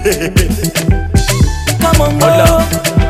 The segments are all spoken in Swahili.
Come on, Hola.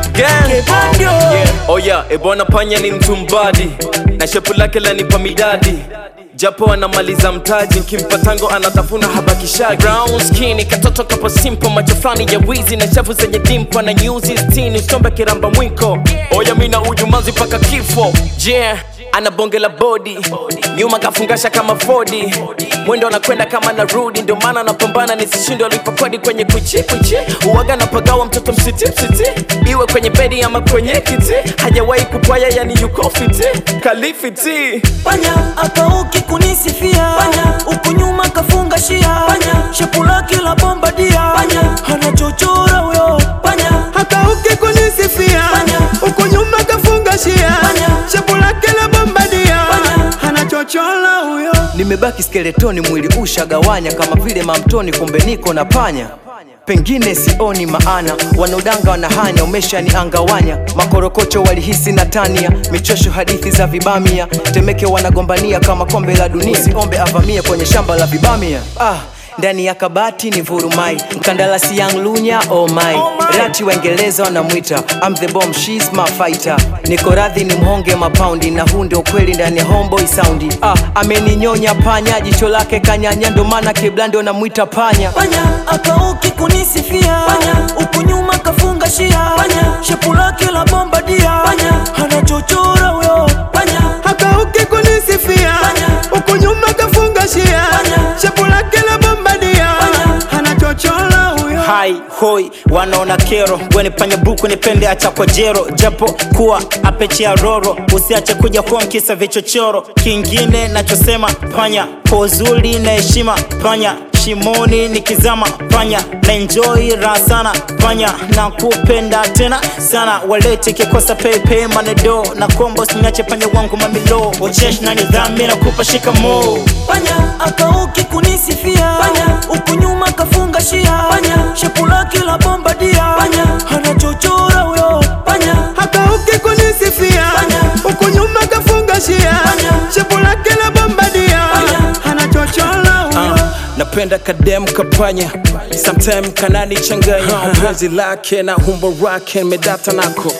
yeah. Oh yeah, ebwana panya ni mtumbadi na shepu lake lanipa midadi, japo anamaliza mtaji, kimpa tango anatafuna habakishaji. Brown skin katoto kapo simple, macho flani ya wizi na shavu zenye dimpo na nyuzi stini, usombe kiramba mwiko. Oya mina ujumazi paka kifo. Yeah, ana bonge la body, nyuma kafungasha kama Ford, mwendo anakwenda kama narudi, ndio maana napambana nisishindwe alipokodi kwenye kuchi. Uwaga napagawa mtoto msiti, iwe kwenye bedi ama kwenye kiti, hajawahi kupaya yani yuko fiti, kalifiti. Panya akauki kunisifia, uku nyuma kafunga shia, shepu lake la bombadia, hana chochora huyo. Panya akauki kunisifia, uku nyuma kafunga shia, shepu lake la bombadia, hana chochora huyo. Nimebaki skeletoni, mwili ushagawanya kama vile mamtoni, kumbe niko na panya. Pengine sioni maana, wanaudanga wanahanya, umesha ni angawanya. Makorokocho walihisi na tania, michosho hadithi za vibamia, Temeke wanagombania kama kombe la dunia, usiombe avamia kwenye shamba la vibamia. Ndani ya kabati ni vurumai, mkandarasi Young Lunya, oh my. Rati Waingereza wanamwita I'm the bomb, she's my fighter. Niko radhi ni mhonge mapaundi, na huu ndio kweli ndani ya homeboy soundi. Ameninyonya panya, jicho lake kanyanya, ndo maana kiblando namwita panya. Panya akauki kunisifia, uku nyuma kafunga shia, shepu lake la bombadia, hana chochora huyo. Panya akauki kunisifia, uku nyuma kafunga shia, shepu lake la bombadia, hana chochora huyo. Hai, hoi, wanaona kero, weni panya buku nipende acha kwa jero, japo kuwa apechi ya roro, usiache kuja kuwa mkisa vichochoro. Kingine nachosema panya, kwa uzuri na heshima panya, shimoni nikizama panya, na enjoy raha sana panya, na kupenda tena sana. Walete kikosa pepe manedo, na kombo sinyache panya wangu mamilo, uchesh na nidhami na kupa shikamo. Panya akauki kunisifia, uku nyuma kafunga shia, shepu lake la bombadia, hana chochora huyo. Panya akauki kunisifia, uku nyuma kafunga shia, shepu lake la bombadia, hana chochora huyo. Napenda kadem kapanya, sometime kanani changanya, penzi lake na humbo rake medata nako.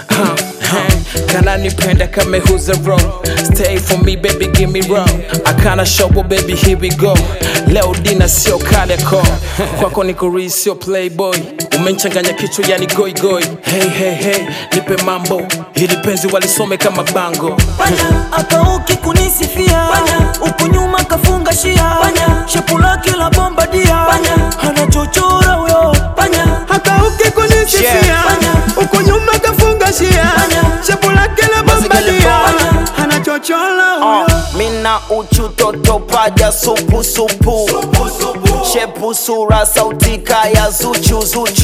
Kanani penda kame who's a wrong, stay for me baby give me wrong. Akana show baby here we go, leo dina sio kale ko, kwako niko real sio playboy, umenichanganya kichwa yani goi goi. Hey nipe mambo, hili penzi walisome kama bango. Panya akauki kunisifia, uku nyuma kafunga shia, shepu lake la bombadia, hana chochora huyo. Panya akauki kunisifia, uku nyuma kafunga shia, shepu lake la bombadia, hana chochora huyo. Mina uchu toto paja supu shepu sura sauti kaya zuchu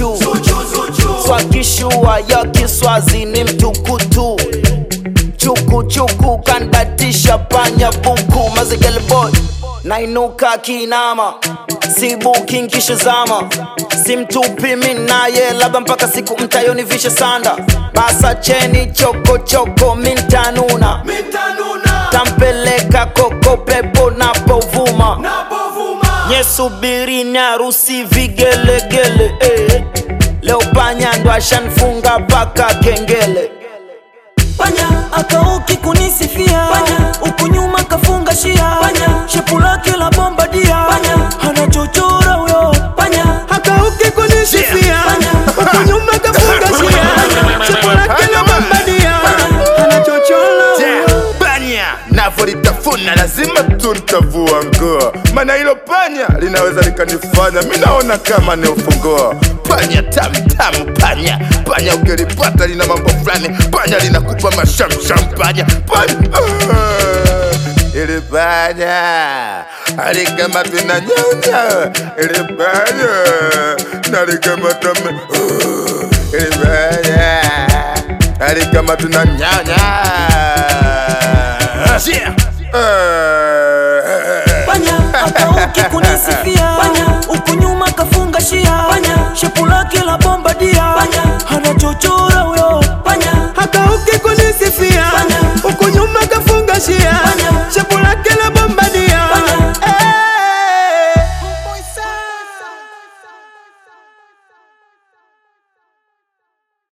swakishua ya Kiswazi ni mtukutu, chuku kandatisha panya buku. Mazigele boy nainuka kinama, sibuki nkishazama, simtupi minaye labda mpaka siku mtayoni vishe sanda. Basa cheni choko mintanuna, tampeleka koko pepo napovuma, nyesubiri nyarusi vigelegele, leo panya ndo ashanfunga paka kengele. Panya akauki kunisifia, uku nyuma kafunga shia, shepu lake la bombadia, hana chochora huyo. Panya akauki kunisifia, uku nyuma kafunga shia, shepu lake la bombadia, hana chochora huyo. Panya navolitafuna lazima tuntavua nguo, mana hilo panya linaweza likanifanya minaona kama ni ufunguo. Panya tam panya ukilipata lina mambo fulani, panya linakupa mashamsham. Panya ili panya alikama tunanyanya, ili panya nalikama tame, ili panya alikama tunanyanya.